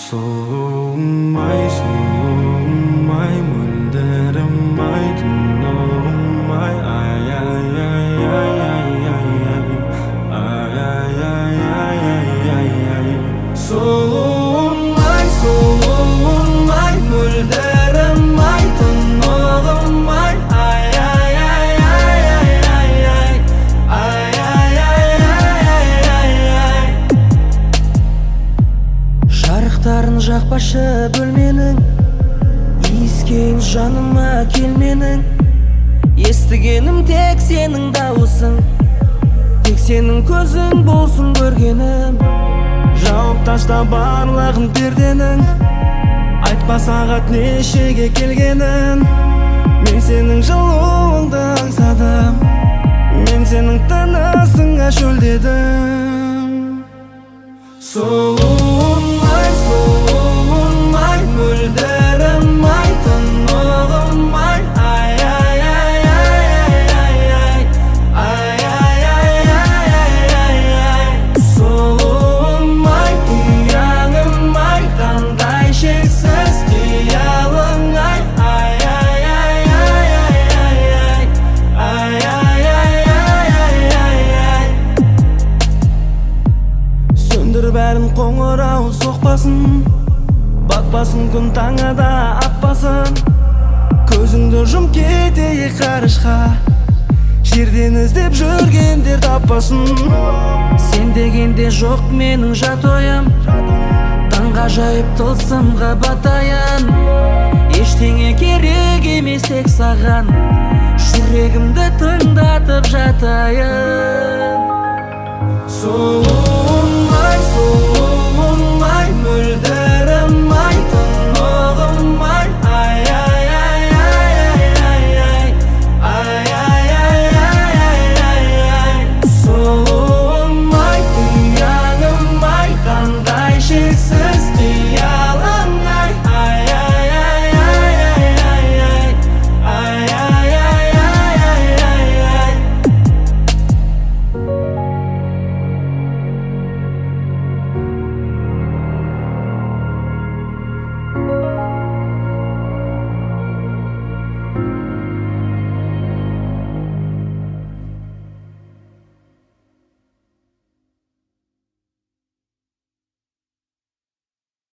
Soğumay, soğumay, mölderemay, tınağımay, ay ay ay ay ay ay ay ay ay ay ay ay. Soğumay, soğumay, mölderemay, tınağımay, ay ay ay ay ay ay ay ay ay ay ay ay. Жарықтарын жақпашы бөлменің, иіскең жаныма келменің. Естігенім тек сенің дауысың, тек сенің көзің болсын көргенім. Жауып таста барлығын перденің, айтпа сағат нешеге келгенін. Мен сенің жылуыңды аңсадым, мен сенің тынысыңа шөлдедім. Соғылмай, соғылмай, мөлдірімай, тынығымай, ай ай ай ай ай ай ай ай ай ай ай. Соғылмай, ұяңымай, қандай шексіз қиялыңай, ай ай ай ай ай ай ай ай ай ай. Сөндір бәрін қоңырау соқпасын, батпасын күн таңада атпасын. Көзіңді жұм кетейік қарышқа, жерден іздеп жүргендер таппасын. Сен дегенде жоқ менің жат ойым, таңғажайып тылсымға батайын. Ештеңе керек емес тек саған, жүрегімді тыңдатып жатайын.